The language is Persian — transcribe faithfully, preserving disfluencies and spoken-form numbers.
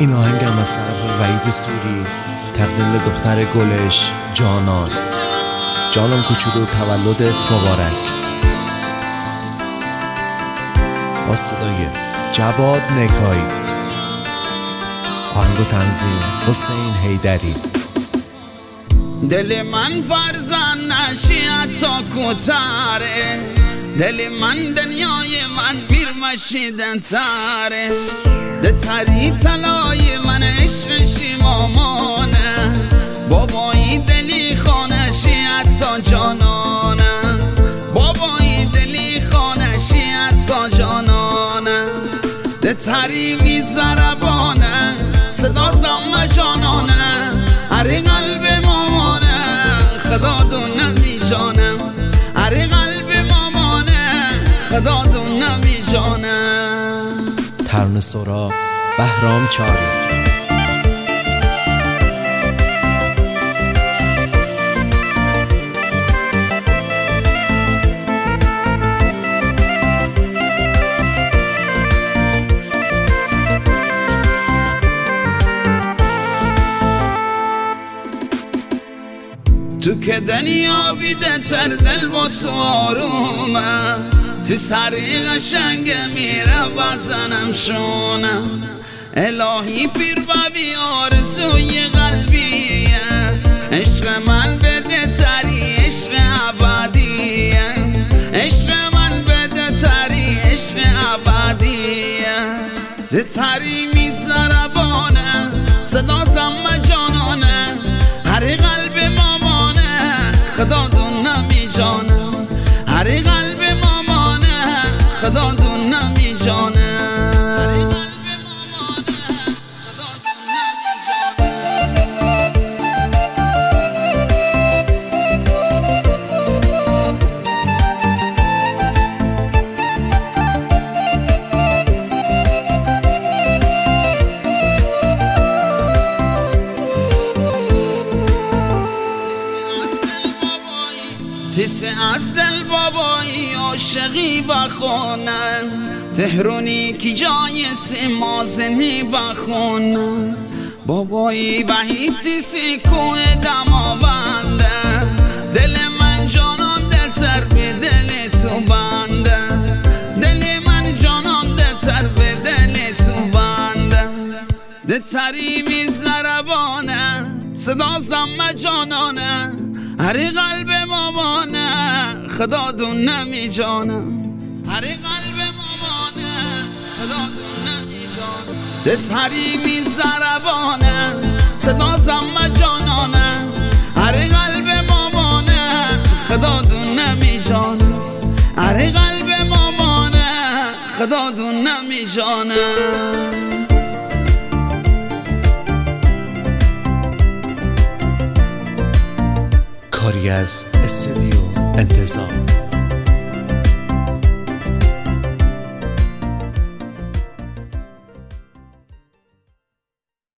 این آهنگم از طرف وحید سوری تقدیم به دختر گلش جانان. جانان کوچولو تولدت مبارک. با صدای جواد نکایی، آهنگ و تنظیم حسین حیدری. دل من فرزن نشی حتی کتره، دل من دنیای من بیر مشیدن تره، ده تری تلای من عشقشی مامانه، بابایی دلی خانشی حتی جانانه، بابایی دلی خانشی حتی جانانه، ده تری میزربانه صدا زم جانانه، هری قلب مامانه خدا دون نمی جانه، هری قلب مامانه خدا دون نمی جانه. ترانه سراغ بهرام چاری. تو که دنیا بیده تر دل با تو آرومه، تو سری قشنگ میره بزنم شونه، الهی پیر و بی آرزوی قلبیه، عشق من بده تری عشق ابدیه، عشق من بده تری عشق ابدیه، ده تری میزربانه صدا زم جانانه، هری قلب مامانه خدا دون نمی جانه، هری قلب مامانه خدا دون نمی جانه، هری قلب مامانه خدا دون نمی جانه. تیسه از دل بابایی عاشقی بخونن، تهرونی کی جای سمازنی بخونن، بابایی وحید تیسی کوه دماونده، دل من جانان دلتر به دل تو بنده، دل من جانان دلتر به دل تو بنده، ده تری میزربانه صدا زم جانانه، هری قلب مامانه خدا دون نمی جانه، هری قلب مامانه خدا دون نمی جانه، ده تری میزربانه صدا زم جانانه، هری قلب مامانه خدا دون نمی جانه، هری قلب مامانه خدا دون نمی جانه. کاری از استودیو انتظار.